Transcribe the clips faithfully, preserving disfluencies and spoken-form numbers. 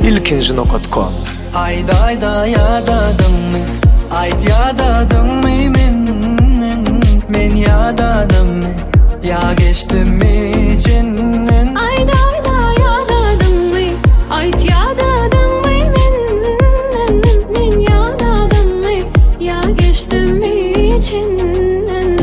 ilkinji nokta com. Ayda ayda yadadımmy, ayt yadadımmy men, men yadadımmy, ya geçtimmi içinden. Ayda ayda yadadımmy, ayt yadadımmy men, men yadadımmy, ya geçtimmi içinden.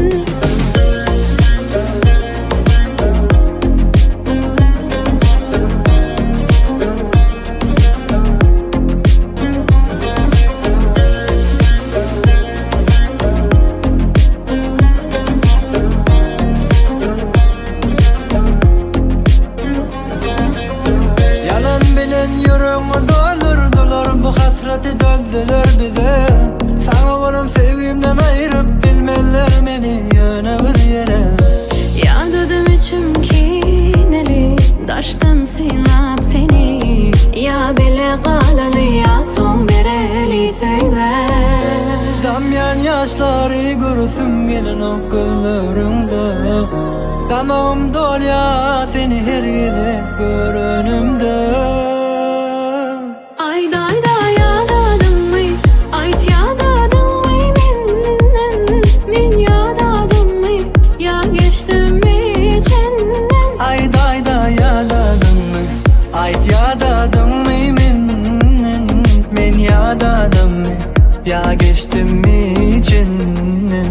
Yüreğime doldurdular, bu hasreti döldüler bize. Sana olan sevgimden ayırıp bilmeler beni yöne bir yere. Ya dedim içim kineli, daştan sinap seni. Ya bile kalalı ya son bereli söyle. Damyan yaşları görürsüm gelin o gözlerimde. Damağım dol ya seni her yerde görünümde. Ayda ayda yadadımmy, ayt yadadımmy men, men yadadımmy, ya geçtimmi içinden. Ayda ayda yadadımmy, ayt yadadımmy men, men yadadımmy, ya geçtimmi içinden.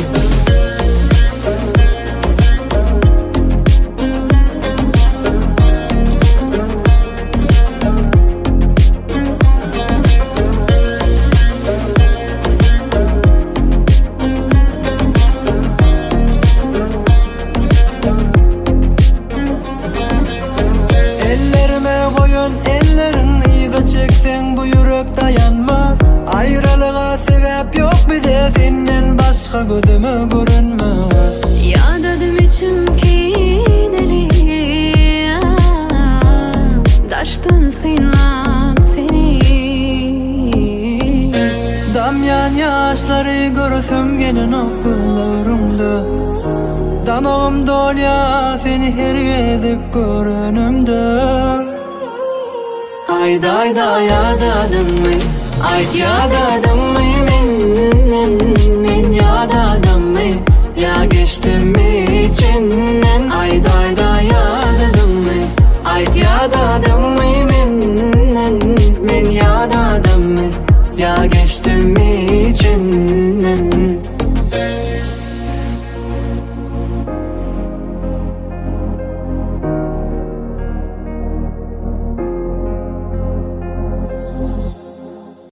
Ellerin iyice çeksen bu yürek dayanmaz. Ayrılığa sebep yok bize, senden başka gözüme görünmez. Ya dedim içim kineli, daştan sinap seni. Damyan yaşları görürsüm gelin o gözlerimde. Damağım dol ya seni her yerde görünümde. Ayda ayda yadadımmy, ayt yadadımmy men, men yadadımmy.